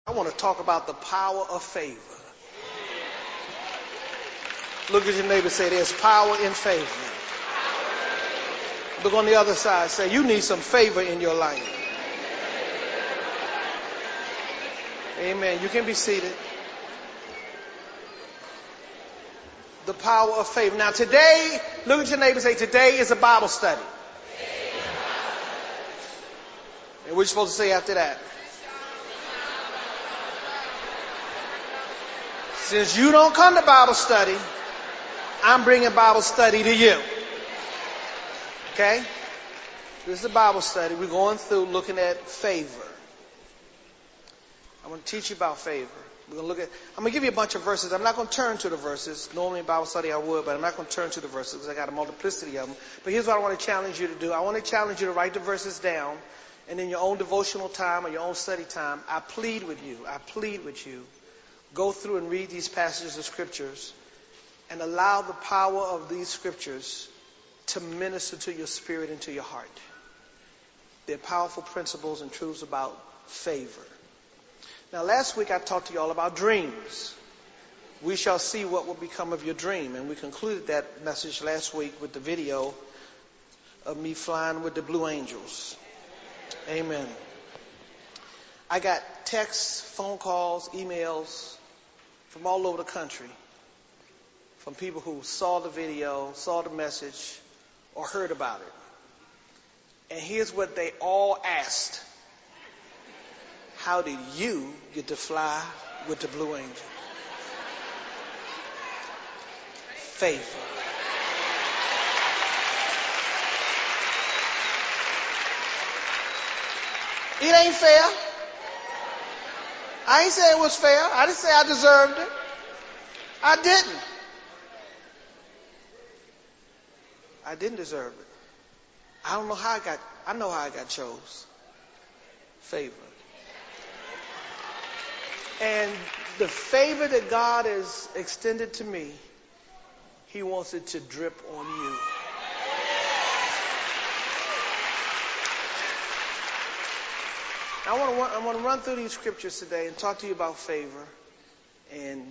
I want to talk about the power of favor. Look at your neighbor, say there's power in favor. Look on the other side, say you need some favor in your life. Amen. You can be seated. The power of favor. Now today, look at your neighbor, say today is a Bible study. And what are you supposed to say after that? Since you don't come to Bible study, I'm bringing Bible study to you. Okay? This is a Bible study. We're going through looking at favor. I want to teach you about favor. I'm going to give you a bunch of verses. I'm not going to turn to the verses. Normally in Bible study I would, but I'm not going to turn to the verses because I got a multiplicity of them. But here's what I want to challenge you to do. I want to challenge you to write the verses down, and in your own devotional time or your own study time, I plead with you, go through and read these passages of scriptures and allow the power of these scriptures to minister to your spirit and to your heart. They're powerful principles and truths about favor. Now, last week I talked to you all about dreams. We shall see what will become of your dream. And we concluded that message last week with the video of me flying with the Blue Angels. Amen. I got texts, phone calls, emails from all over the country from people who saw the video, saw the message, or heard about it. And here's what they all asked. How did you get to fly with the Blue Angel? Favor. It ain't fair. I ain't say it was fair. I didn't say I deserved it. I didn't. I didn't deserve it. I don't know how I know how I got chose. Favor. And the favor that God has extended to me, He wants it to drip on you. I want to run through these scriptures today and talk to you about favor. And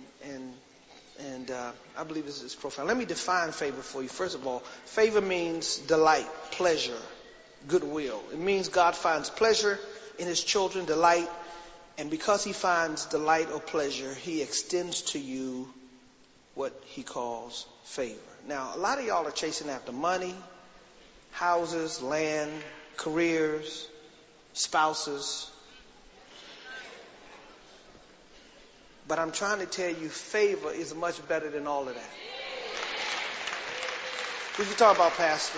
I believe this is profound. Let me define favor for you. First of all, favor means delight, pleasure, goodwill. It means God finds pleasure in His children, delight. And because He finds delight or pleasure, He extends to you what He calls favor. Now, a lot of y'all are chasing after money, houses, land, careers, spouses. But I'm trying to tell you, favor is much better than all of that. What you talk about, Pastor?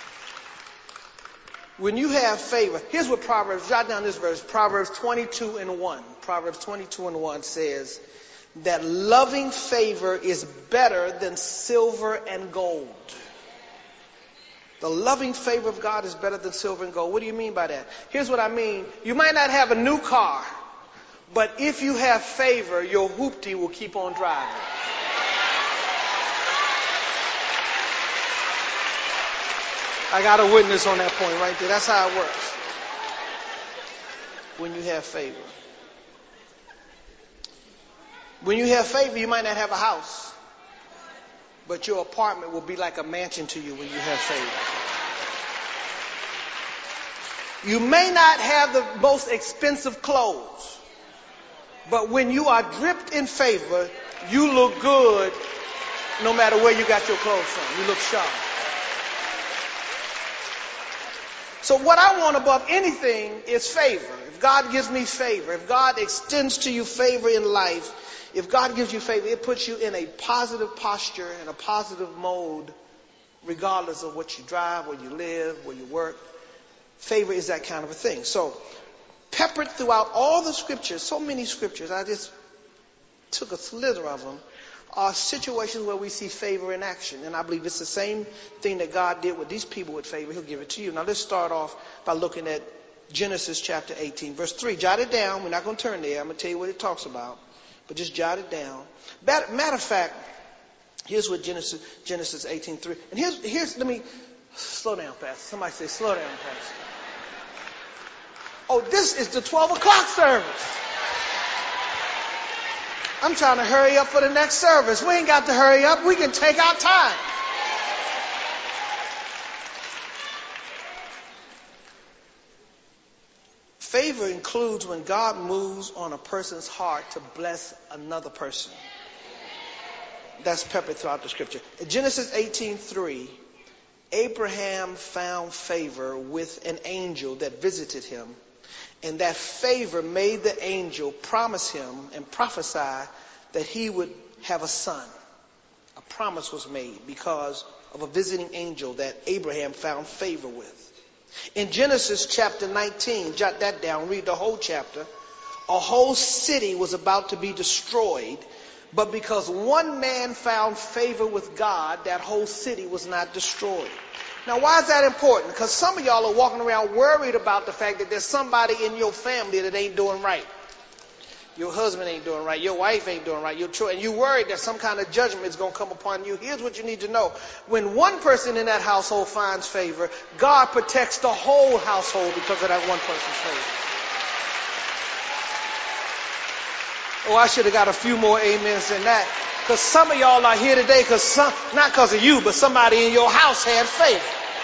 When you have favor, here's what Proverbs, jot down this verse, Proverbs 22:1. Proverbs 22:1 says that loving favor is better than silver and gold. The loving favor of God is better than silver and gold. What do you mean by that? Here's what I mean. You might not have a new car, but if you have favor, your hoopty will keep on driving. I got a witness on that point right there. That's how it works. When you have favor. When you have favor, you might not have a house, but your apartment will be like a mansion to you when you have favor. You may not have the most expensive clothes, but when you are dripped in favor, you look good no matter where you got your clothes from. You look sharp. So what I want above anything is favor. If God gives me favor, if God extends to you favor in life, if God gives you favor, it puts you in a positive posture and a positive mode regardless of what you drive, where you live, where you work. Favor is that kind of a thing. So peppered throughout all the scriptures, so many scriptures, I just took a slither of them, are situations where we see favor in action. And I believe it's the same thing that God did with these people with favor. He'll give it to you. Now let's start off by looking at Genesis chapter 18, verse 3. Jot it down. We're not going to turn there. I'm going to tell you what it talks about. But just jot it down. Matter of fact, here's what Genesis 18:3. And here's, let me slow down, Pastor. Somebody say, slow down, Pastor. Oh, this is the 12 o'clock service. I'm trying to hurry up for the next service. We ain't got to hurry up. We can take our time. Favor includes when God moves on a person's heart to bless another person. That's peppered throughout the scripture. In Genesis 18:3, Abraham found favor with an angel that visited him, and that favor made the angel promise him and prophesy that he would have a son. A promise was made because of a visiting angel that Abraham found favor with. In Genesis chapter 19, jot that down, read the whole chapter. A whole city was about to be destroyed, but because one man found favor with God, that whole city was not destroyed. Now, why is that important? Because some of y'all are walking around worried about the fact that there's somebody in your family that ain't doing right. Your husband ain't doing right. Your wife ain't doing right. Your children, and you worried that some kind of judgment is going to come upon you. Here's what you need to know. When one person in that household finds favor, God protects the whole household because of that one person's favor. Oh, I should have got a few more amens than that. Because some of y'all are here today not because of you, but somebody in your house had favor.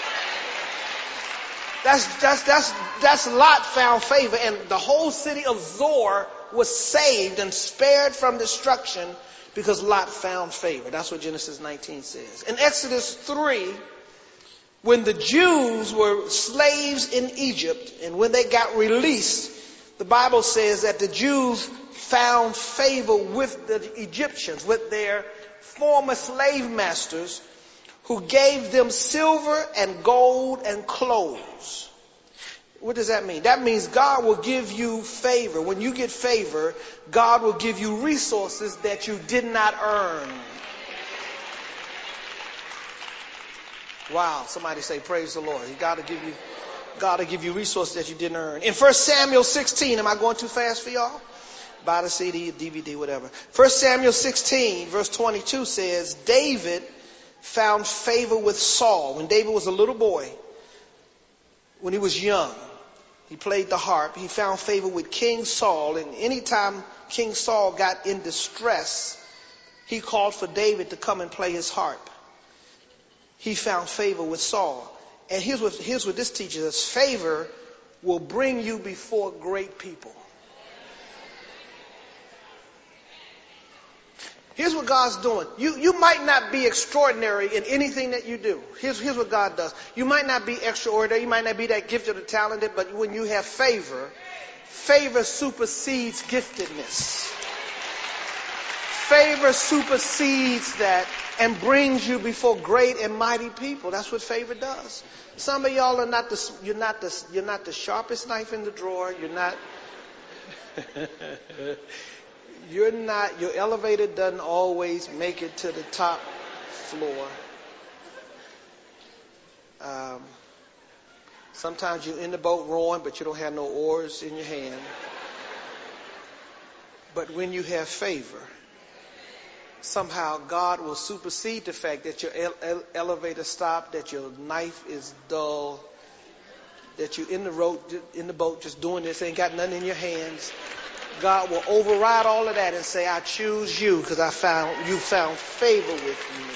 That's Lot found favor, and the whole city of Zoar was saved and spared from destruction because Lot found favor. That's what Genesis 19 says. In Exodus 3, when the Jews were slaves in Egypt and when they got released, the Bible says that the Jews found favor with the Egyptians, with their former slave masters, who gave them silver and gold and clothes. What does that mean? That means God will give you favor. When you get favor, God will give you resources that you did not earn. Wow, somebody say praise the Lord. God will give you resources that you didn't earn. In 1 Samuel 16, am I going too fast for y'all? Buy the CD, DVD, whatever. 1 Samuel 16, verse 22 says, David found favor with Saul. When David was a little boy, when he was young, he played the harp. He found favor with King Saul. And anytime King Saul got in distress, he called for David to come and play his harp. He found favor with Saul. And here's what this teaches us. Favor will bring you before great people. Here's what God's doing. You might not be extraordinary in anything that you do. Here's what God does. You might not be extraordinary. You might not be that gifted or talented, but when you have favor, favor supersedes giftedness. Favor supersedes that and brings you before great and mighty people. That's what favor does. Some of y'all are not you're not the sharpest knife in the drawer. Your elevator doesn't always make it to the top floor. Sometimes you're in the boat rowing, but you don't have no oars in your hand. But when you have favor, somehow God will supersede the fact that your elevator stopped, that your knife is dull, that you're in the boat just doing this, ain't got nothing in your hands. God will override all of that and say, I choose you because you found favor with me.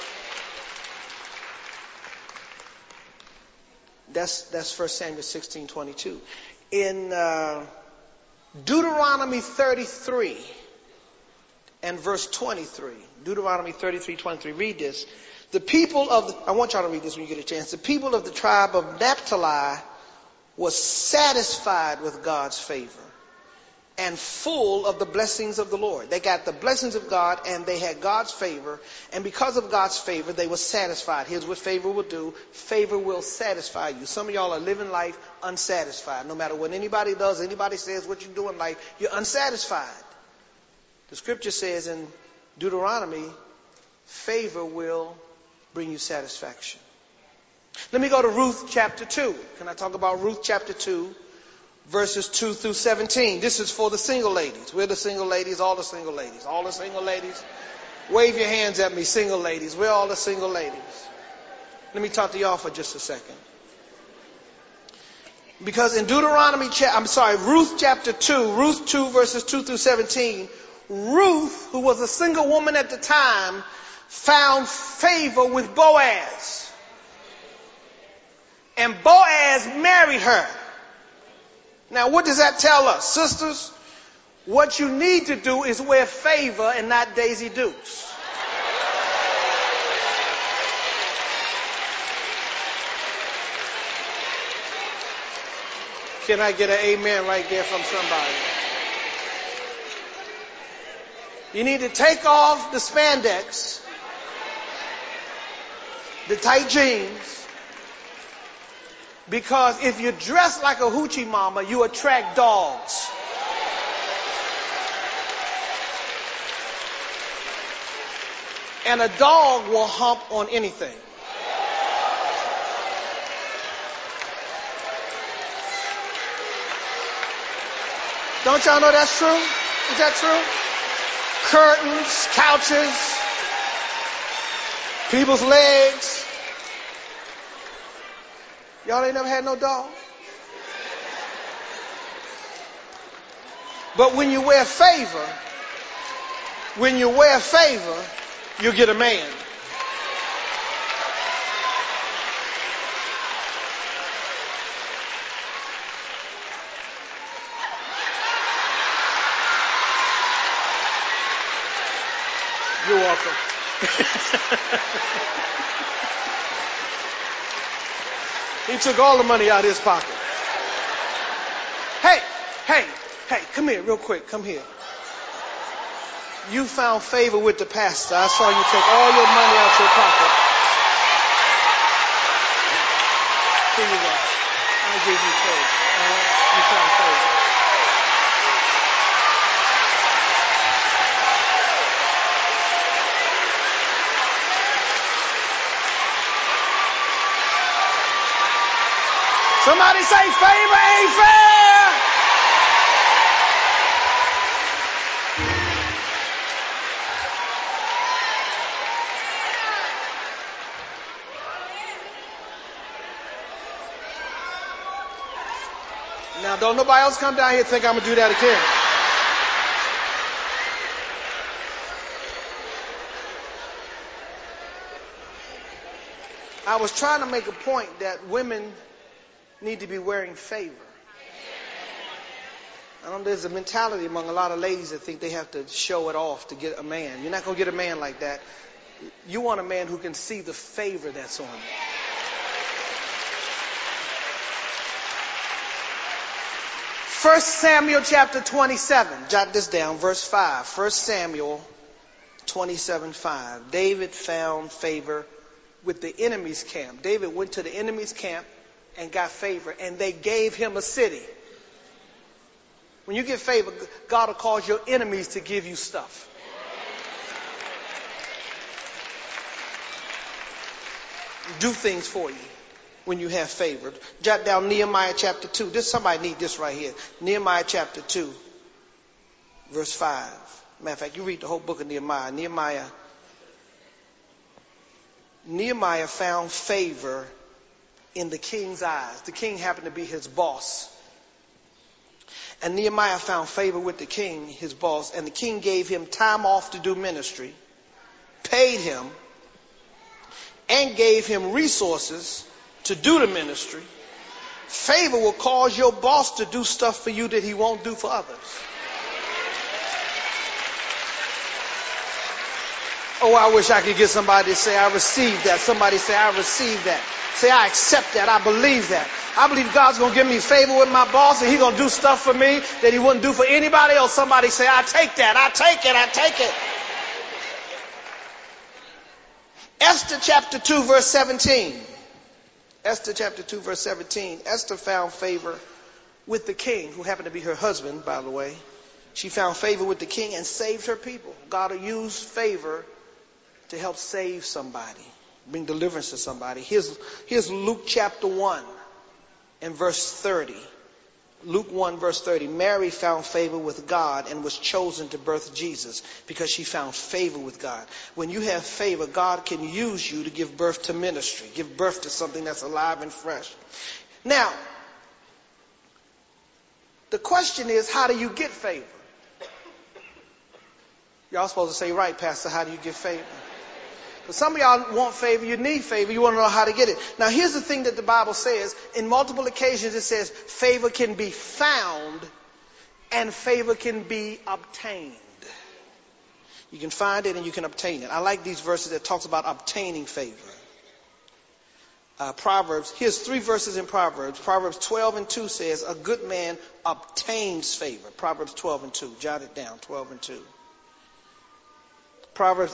That's 1 Samuel 16:22. In Deuteronomy 33 and verse 23. Deuteronomy 33:23. Read this. I want y'all to read this when you get a chance. The people of the tribe of Naphtali was satisfied with God's favor and full of the blessings of the Lord. They got the blessings of God and they had God's favor. And because of God's favor, they were satisfied. Here's what favor will do. Favor will satisfy you. Some of y'all are living life unsatisfied. No matter what anybody does, anybody says what you do in life, you're unsatisfied. The scripture says in Deuteronomy, favor will bring you satisfaction. Let me go to Ruth chapter 2. Can I talk about Ruth chapter 2? Verses 2 through 17. This is for the single ladies. We're the single ladies, all the single ladies. All the single ladies. Wave your hands at me, single ladies. We're all the single ladies. Let me talk to y'all for just a second. Because in Ruth chapter 2, Ruth 2 verses 2 through 17, Ruth, who was a single woman at the time, found favor with Boaz. And Boaz married her. Now what does that tell us? Sisters, what you need to do is wear favor and not Daisy Dukes. Can I get an amen right there from somebody? You need to take off the spandex, the tight jeans, because if you dress like a hoochie mama, you attract dogs. And a dog will hump on anything. Don't y'all know that's true? Is that true? Curtains, couches, people's legs. Y'all ain't never had no dog? But when you wear favor, you get a man. You're welcome. He took all the money out of his pocket. Hey, come here real quick. Come here. You found favor with the pastor. I saw you take all your money out your pocket. Here you go. I give you favor. You found favor. Somebody say favor ain't fair. Now don't nobody else come down here and think I'm going to do that again. I was trying to make a point that women need to be wearing favor. I know there's a mentality among a lot of ladies that think they have to show it off to get a man. You're not going to get a man like that. You want a man who can see the favor that's on you. 1 Samuel chapter 27. Jot this down, verse 5. 1 Samuel 27:5. David found favor with the enemy's camp. David went to the enemy's camp and got favor, and they gave him a city. When you get favor, God will cause your enemies to give you stuff. Do things for you when you have favor. Jot down Nehemiah chapter 2. Somebody need this right here. Nehemiah chapter 2, verse 5. Matter of fact, you read the whole book of Nehemiah. Nehemiah found favor in the king's eyes. The king happened to be his boss. And Nehemiah found favor with the king, his boss, and the king gave him time off to do ministry, paid him, and gave him resources to do the ministry. Favor will cause your boss to do stuff for you that he won't do for others. Oh, I wish I could get somebody to say, I receive that. Somebody say, I receive that. Say, I accept that. I believe that. I believe God's going to give me favor with my boss and he's going to do stuff for me that he wouldn't do for anybody else. Somebody say, I take that. I take it. I take it. Esther chapter 2 verse 17. Esther chapter 2 verse 17. Esther found favor with the king, who happened to be her husband, by the way. She found favor with the king and saved her people. God will use favor to help save somebody, bring deliverance to somebody. Here's Luke chapter 1 and verse 30. Luke 1 verse 30. Mary found favor with God and was chosen to birth Jesus because she found favor with God. When you have favor, God can use you to give birth to ministry, give birth to something that's alive and fresh. Now, The question is, how do you get favor? Y'all supposed to say, right, Pastor, how do you get favor? But some of y'all want favor, you need favor, you want to know how to get it. Now here's the thing that the Bible says. In multiple occasions it says favor can be found and favor can be obtained. You can find it and you can obtain it. I like these verses that talks about obtaining favor. Proverbs, here's 3 verses in Proverbs. Proverbs 12:2 says, a good man obtains favor. Proverbs 12:2. Jot it down, 12:2. Proverbs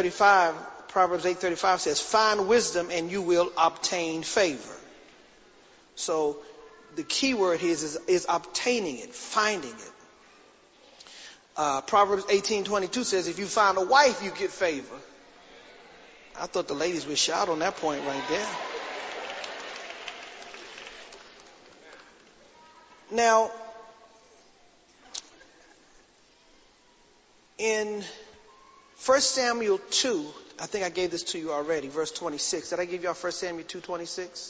8:35 says, find wisdom and you will obtain favor. So the key word here is obtaining it, finding it. Proverbs 18:22 says, if you find a wife, you get favor. I thought the ladies would shout on that point right there. Now, in 1 Samuel 2, I think I gave this to you already, verse 26. Did I give y'all 1 Samuel 2:26?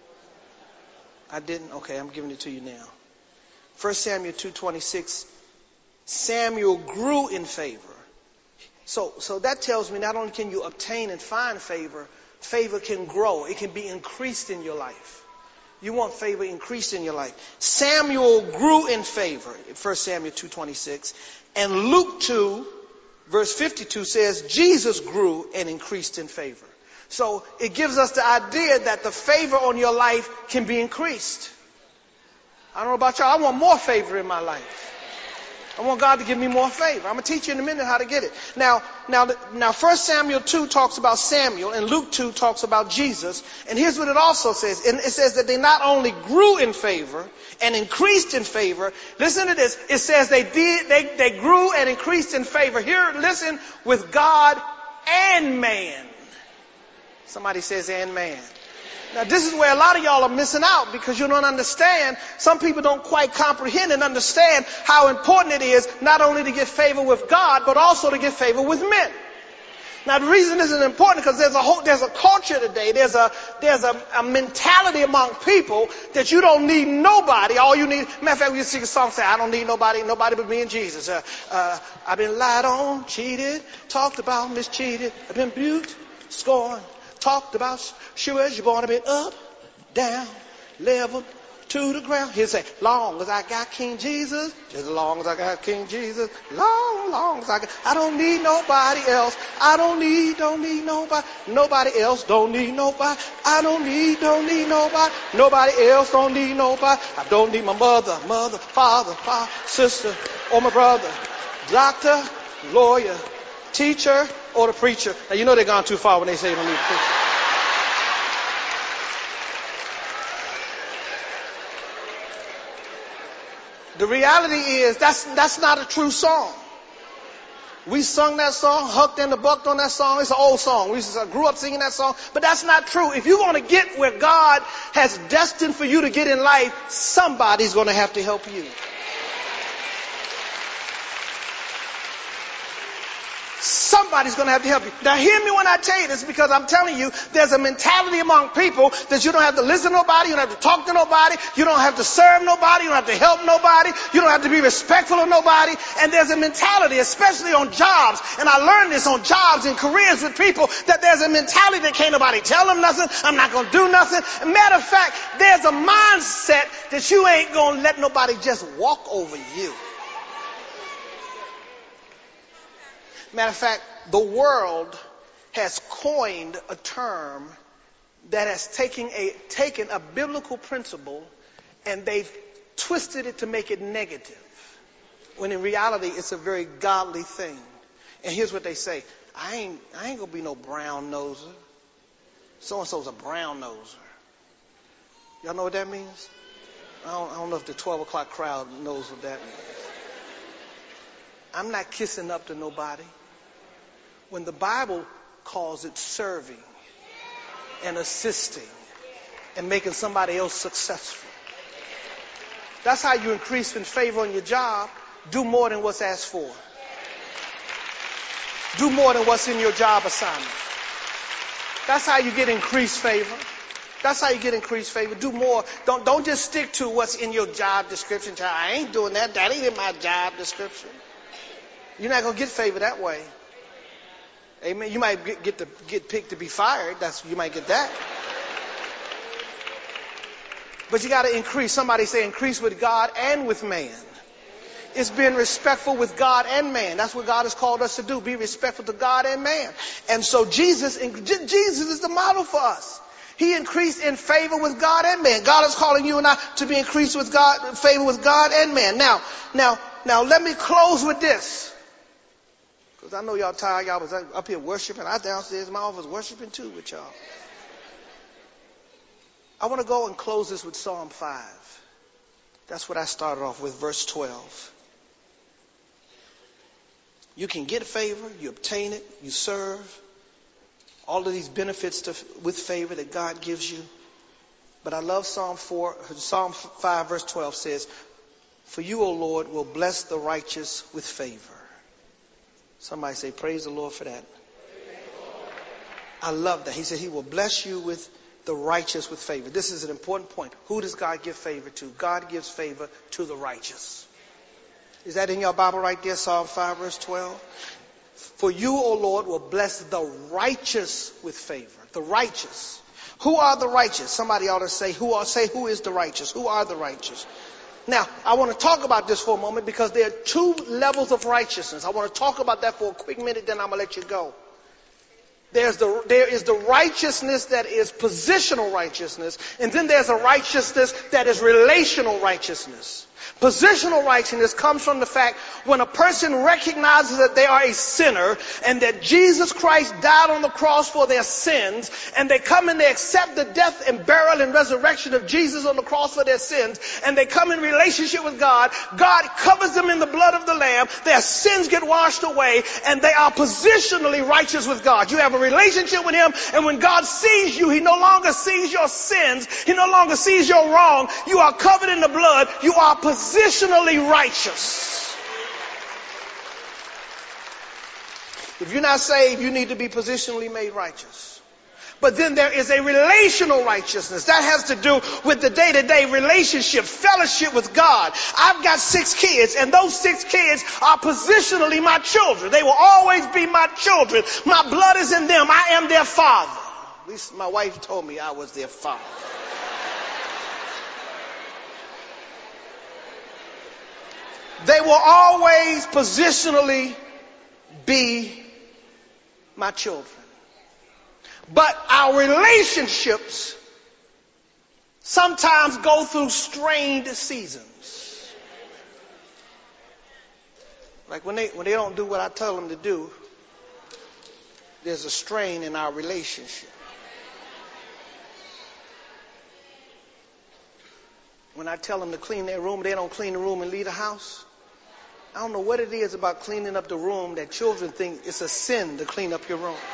I didn't? Okay, I'm giving it to you now. 1 Samuel 2:26, Samuel grew in favor. So that tells me not only can you obtain and find favor, favor can grow. It can be increased in your life. You want favor increased in your life. Samuel grew in favor, 1 Samuel 2:26. And Luke 2, verse 52 says, Jesus grew and increased in favor. So it gives us the idea that the favor on your life can be increased. I don't know about y'all, I want more favor in my life. I want God to give me more favor. I'm going to teach you in a minute how to get it. Now 1 Samuel 2 talks about Samuel and Luke 2 talks about Jesus. And here's what it also says. And it says that they not only grew in favor and increased in favor. Listen to this. It says they grew and increased in favor. Here, listen, with God and man. Somebody says and man. Now this is where a lot of y'all are missing out because you don't understand. Some people don't quite comprehend and understand how important it is not only to get favor with God, but also to get favor with men. Now the reason this is important because there's a culture today, there's a mentality among people that you don't need nobody. All you need, matter of fact, we sing a song say, I don't need nobody but me and Jesus. I've been lied on, cheated, talked about, mistreated, I've been abused, scorned. Talked about, sure as you're born, I've been up, down, leveled to the ground. He'll say, long as I got King Jesus, just as long as I got King Jesus, long as I don't need nobody else. I don't need nobody else, don't need nobody. I don't need nobody else, don't need nobody. I don't need my mother, father, sister, or my brother, doctor, lawyer, teacher, or the preacher. Now you know they've gone too far when they say you don't need a preacher. The reality is that's not a true song. We sung that song, hucked and bucked on that song. It's an old song. We grew up singing that song, but that's not true. If you want to get where God has destined for you to get in life, somebody's going to have to help you. Somebody's going to have to help you. Now hear me when I tell you this because I'm telling you there's a mentality among people that you don't have to listen to nobody, you don't have to talk to nobody, you don't have to serve nobody, you don't have to help nobody, you don't have to be respectful of nobody. And there's a mentality, especially on jobs, and I learned this on jobs and careers with people, that there's a mentality that can't nobody tell them nothing, I'm not going to do nothing. Matter of fact, there's a mindset that you ain't going to let nobody just walk over you. Matter of fact, the world has coined a term that has taken a biblical principle and they've twisted it to make it negative. When in reality, it's a very godly thing. And here's what they say. I ain't gonna be no brown noser. So-and-so's a brown noser. Y'all know what that means? I don't know if the 12 o'clock crowd knows what that means. I'm not kissing up to nobody. When the Bible calls it serving and assisting and making somebody else successful. That's how you increase in favor on your job. Do more than what's asked for. Do more than what's in your job assignment. That's how you get increased favor. That's how you get increased favor. Do more. Don't just stick to what's in your job description. I ain't doing that. That ain't in my job description. You're not going to get favor that way. Amen. You might get picked to be fired. You might get that. But you got to increase. Somebody say increase with God and with man. It's being respectful with God and man. That's what God has called us to do. Be respectful to God and man. And so Jesus is the model for us. He increased in favor with God and man. God is calling you and I to be increased with God, favor with God and man. Now, let me close with this. Because I know y'all tired. Y'all was up here worshiping. I downstairs in my office worshiping too with y'all. I want to go and close this with Psalm 5. That's what I started off with, verse 12. You can get favor, you obtain it, you serve. All of these benefits with favor that God gives you. But I love Psalm 5 verse 12 says, for you, O Lord, will bless the righteous with favor. Somebody say, praise the Lord for that. I love that. He said he will bless you with the righteous with favor. This is an important point. Who does God give favor to? God gives favor to the righteous. Is that in your Bible right there, Psalm 5 verse 12? For you, O Lord, will bless the righteous with favor. The righteous. Who are the righteous? Somebody ought to say, who is the righteous? Who are the righteous? Now, I want to talk about this for a moment because there are two levels of righteousness. I want to talk about that for a quick minute, then I'm going to let you go. There is the righteousness that is positional righteousness, and then there's a righteousness that is relational righteousness. Positional righteousness comes from the fact when a person recognizes that they are a sinner and that Jesus Christ died on the cross for their sins, and they come and they accept the death and burial and resurrection of Jesus on the cross for their sins, and they come in relationship with God. God covers them in the blood of the Lamb. Their sins get washed away, and they are positionally righteous with God. You have a relationship with Him, and when God sees you, He no longer sees your sins. He no longer sees your wrong. You are covered in the blood. You are positionally righteous. If you're not saved, you need to be positionally made righteous. But then there is a relational righteousness. That has to do with the day-to-day relationship, fellowship with God. I've got 6 kids, and those 6 kids are positionally my children. They will always be my children. My blood is in them. I am their father. At least my wife told me I was their father. They will always positionally be my children. But our relationships sometimes go through strained seasons. Like when they don't do what I tell them to do, there's a strain in our relationship. When I tell them to clean their room, they don't clean the room and leave the house. I don't know what it is about cleaning up the room that children think it's a sin to clean up your room.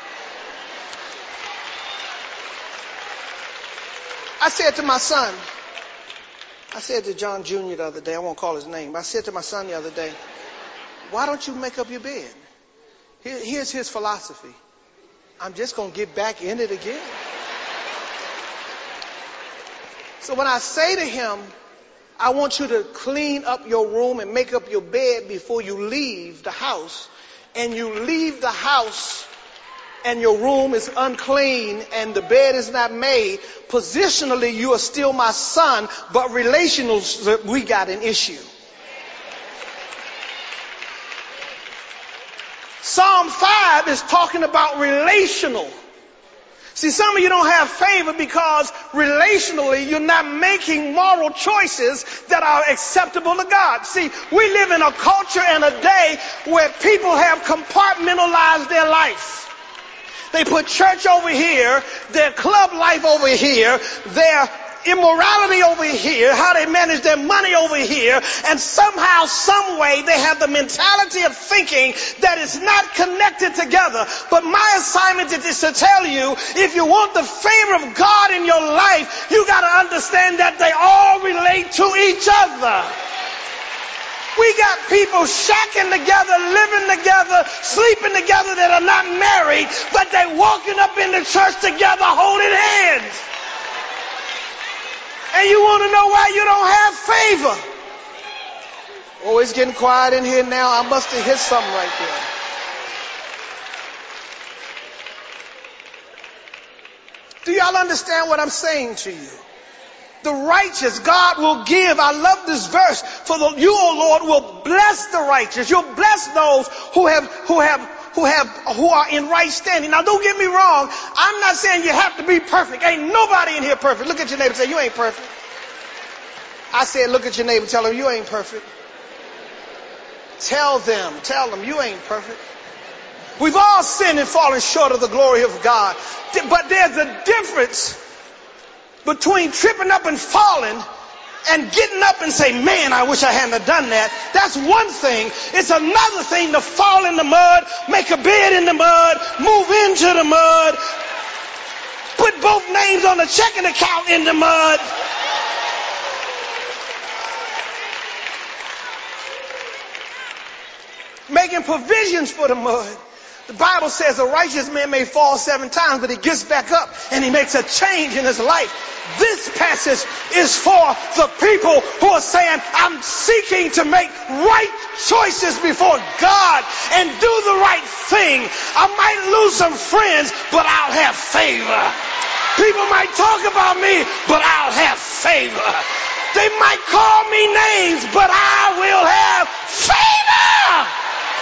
I said to my son, I said to John Jr. the other day, I won't call his name, but I said to my son the other day, why don't you make up your bed? Here's his philosophy. I'm just going to get back in it again. So when I say to him, I want you to clean up your room and make up your bed before you leave the house, and you leave the house and your room is unclean and the bed is not made, positionally you are still my son, but relationally we got an issue. Psalm 5 is talking about relational. See, some of you don't have favor because relationally you're not making moral choices that are acceptable to God. See, we live in a culture and a day where people have compartmentalized their life. They put church over here, their club life over here, their immorality over here, how they manage their money over here, and somehow, some way, they have the mentality of thinking that it's not connected together. But my assignment is to tell you, if you want the favor of God in your life, you got to understand that they all relate to each other. We got people shacking together, living together, sleeping together that are not married, but they walking up in the church together holding hands. And you want to know why you don't have favor? Oh, it's getting quiet in here now. I must have hit something right there. Do y'all understand what I'm saying to you? The righteous, God will give. I love this verse. You, O Lord, will bless the righteous. You'll bless those who are in right standing. Now, don't get me wrong. I'm not saying you have to be perfect. Ain't nobody in here perfect. Look at your neighbor and say, you ain't perfect. I said, look at your neighbor. Tell them, you ain't perfect. Tell them, you ain't perfect. We've all sinned and fallen short of the glory of God. But there's a difference between tripping up and falling and getting up and say, man, I wish I hadn't have done that. That's one thing. It's another thing to fall in the mud, make a bed in the mud, move into the mud, put both names on the checking account in the mud. Making provisions for the mud. The Bible says a righteous man may fall 7 times, but he gets back up and he makes a change in his life. This passage is for the people who are saying, I'm seeking to make right choices before God and do the right thing. I might lose some friends, but I'll have favor. People might talk about me, but I'll have favor. They might call me names, but I will have favor.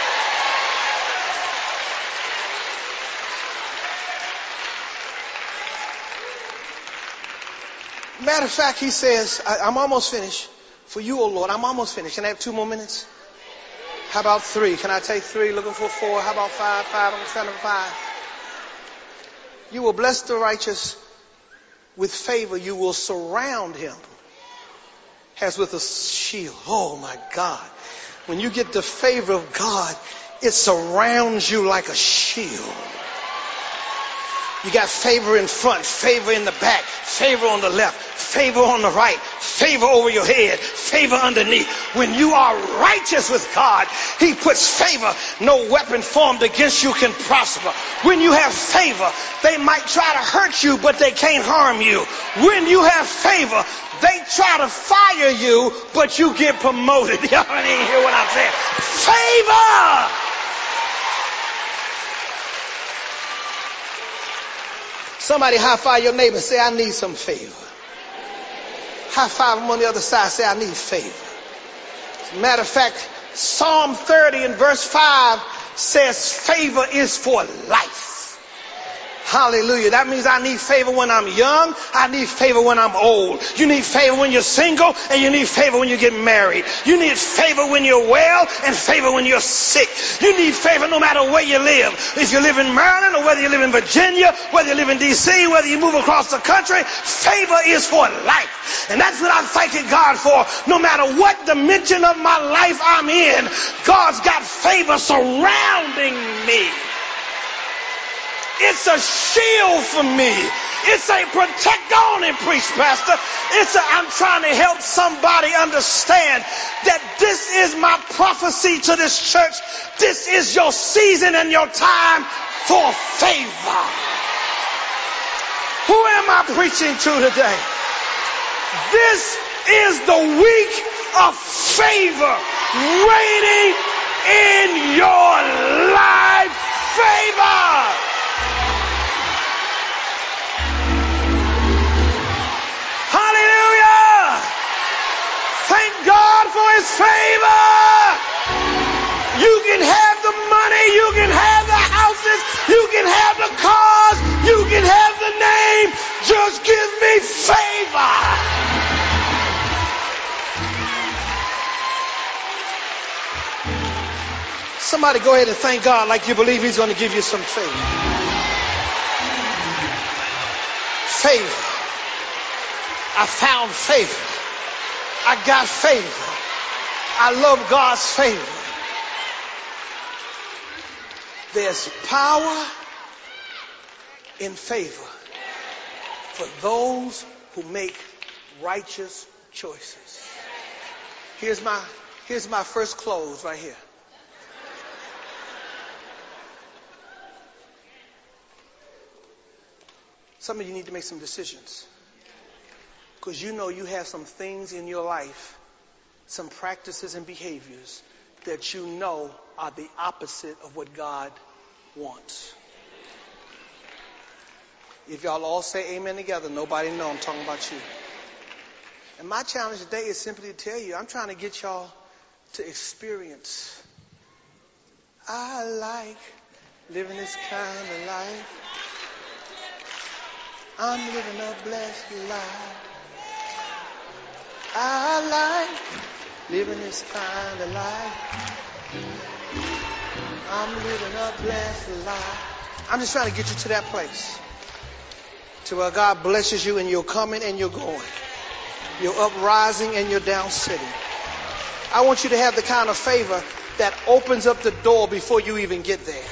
Matter of fact, he says, I'm almost finished. For you, O Lord, I'm almost finished. Can I have 2 more minutes? How about 3? Can I take 3? Looking for 4. How about 5? 5. I'm standing for 5. You will bless the righteous with favor. You will surround him as with a shield. Oh my God. When you get the favor of God, it surrounds you like a shield. You got favor in front, favor in the back, favor on the left, favor on the right, favor over your head, favor underneath. When you are righteous with God, he puts favor. No weapon formed against you can prosper. When you have favor, they might try to hurt you, but they can't harm you. When you have favor, they try to fire you, but you get promoted. Y'all didn't hear what I'm saying. Favor! Somebody high five your neighbor and say, I need some favor. High five them on the other side, say, I need favor. Matter of fact, Psalm 30 and verse 5 says favor is for life. Hallelujah. That means I need favor when I'm young. I need favor when I'm old. You need favor when you're single, and you need favor when you get married. You need favor when you're well and favor when you're sick. You need favor no matter where you live. If you live in Maryland or whether you live in Virginia, whether you live in D.C., whether you move across the country, favor is for life. And that's what I'm thanking God for. No matter what dimension of my life I'm in, God's got favor surrounding me. It's a shield for me. It's a protect on and preach, Pastor. I'm trying to help somebody understand that this is my prophecy to this church. This is your season and your time for favor. Who am I preaching to today? This is the week of favor raining in your life. Favor. Thank God for his favor. You can have the money, you can have the houses, you can have the cars, you can have the name. Just give me favor. Somebody go ahead and thank God like you believe he's going to give you some favor. Favor. I found favor. I got favor. I love God's favor. There's power in favor for those who make righteous choices. Here's my first close right here. Some of you need to make some decisions. Because you know you have some things in your life, some practices and behaviors that you know are the opposite of what God wants. If y'all all say amen together, nobody know I'm talking about you. And my challenge today is simply to tell you, I'm trying to get y'all to experience. I like living this kind of life. I'm living a blessed life. I like living this kind of life. I'm living a blessed life. I'm just trying to get you to that place. To where God blesses you and you're coming and you're going. You're uprising and you're down sitting. I want you to have the kind of favor that opens up the door before you even get there.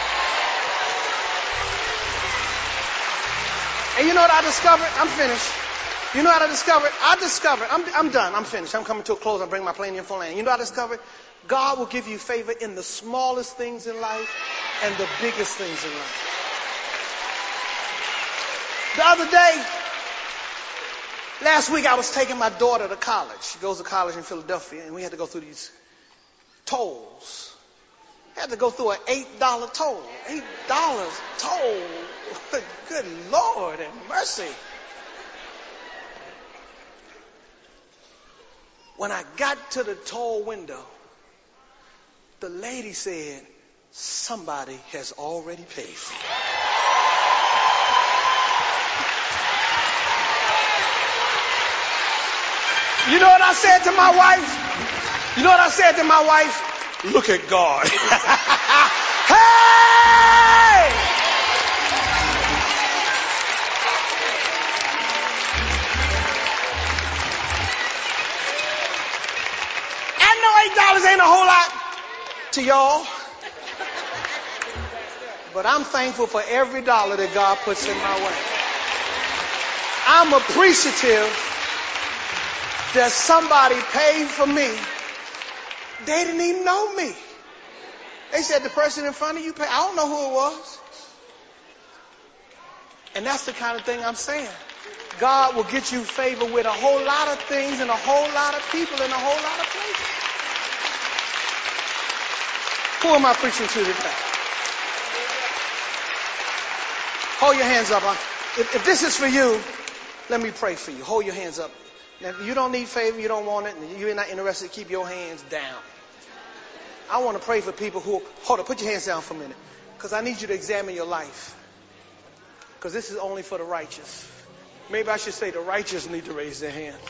And you know what I discovered? I'm finished. You know what I discovered? I'm done. I'm finished. I'm coming to a close. I'm bringing my plane in for land. You know what I discovered? God will give you favor in the smallest things in life and the biggest things in life. The other day, last week, I was taking my daughter to college. She goes to college in Philadelphia, and we had to go through these tolls. Had to go through an $8 toll. $8 toll. Good Lord and mercy. When I got to the toll window, the lady said, somebody has already paid for it. You know what I said to my wife? You know what I said to my wife? Look at God. Hey! I know $8 ain't a whole lot to y'all. But I'm thankful for every dollar that God puts in my way. I'm appreciative that somebody paid for me. They didn't even know me. They said the person in front of you paid. I don't know who it was. And that's the kind of thing I'm saying. God will get you favor with a whole lot of things and a whole lot of people in a whole lot of places. Who am I preaching to today? Hold your hands up. If this is for you, let me pray for you. Hold your hands up. Now, if you don't need favor, you don't want it, and you're not interested, keep your hands down. I want to pray for people who, hold on, put your hands down for a minute. Because I need you to examine your life. Because this is only for the righteous. Maybe I should say the righteous need to raise their hands.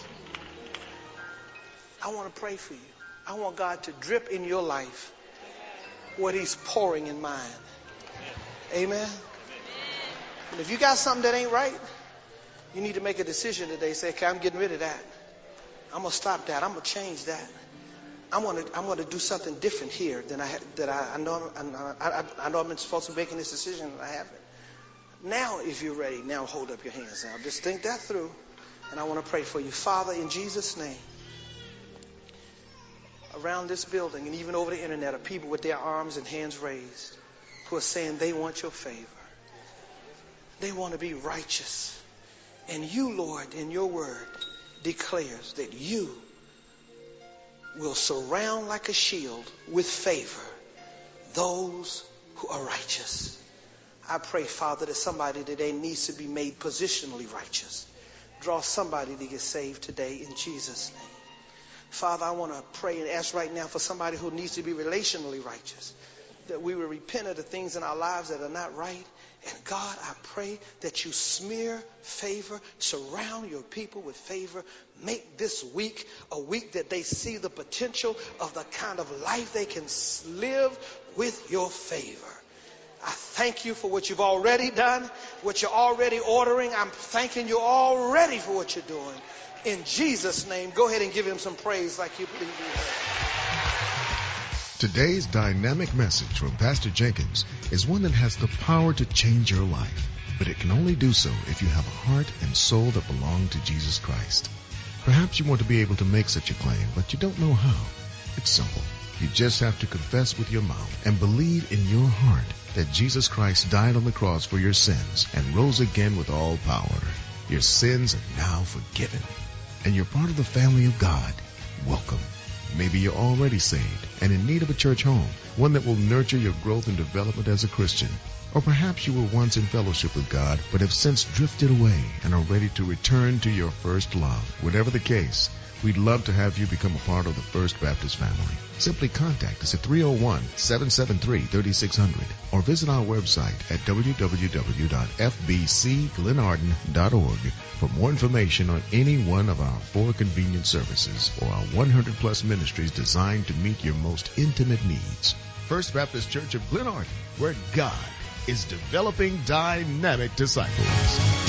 I want to pray for you. I want God to drip in your life what he's pouring in mine. Amen. And if you got something that ain't right, you need to make a decision today. Say, okay, I'm getting rid of that. I'm going to stop that. I'm going to change that. I'm going to do something different here than I know I've been supposed to be making this decision and I haven't. Now, if you're ready, now hold up your hands. Now, just think that through. And I want to pray for you. Father, in Jesus' name, around this building and even over the internet are people with their arms and hands raised who are saying they want your favor. They want to be righteous. And you, Lord, in your word declares that you will surround like a shield with favor those who are righteous. I pray, Father, that somebody today needs to be made positionally righteous. Draw somebody to get saved today in Jesus' name. Father, I want to pray and ask right now for somebody who needs to be relationally righteous, that we will repent of the things in our lives that are not right. And God, I pray that you smear favor, surround your people with favor. Make this week a week that they see the potential of the kind of life they can live with your favor. I thank you for what you've already done, what you're already ordering. I'm thanking you already for what you're doing. In Jesus' name, go ahead and give him some praise like you believe you will. Today's dynamic message from Pastor Jenkins is one that has the power to change your life, but it can only do so if you have a heart and soul that belong to Jesus Christ. Perhaps you want to be able to make such a claim, but you don't know how. It's simple. You just have to confess with your mouth and believe in your heart that Jesus Christ died on the cross for your sins and rose again with all power. Your sins are now forgiven, and you're part of the family of God. Welcome. Maybe you're already saved and in need of a church home, one that will nurture your growth and development as a Christian. Or perhaps you were once in fellowship with God, but have since drifted away and are ready to return to your first love. Whatever the case, we'd love to have you become a part of the First Baptist family. Simply contact us at 301-773-3600 or visit our website at www.fbcglenarden.org for more information on any one of our 4 convenient services or our 100-plus ministries designed to meet your most intimate needs. First Baptist Church of Glenarden, where God is developing dynamic disciples.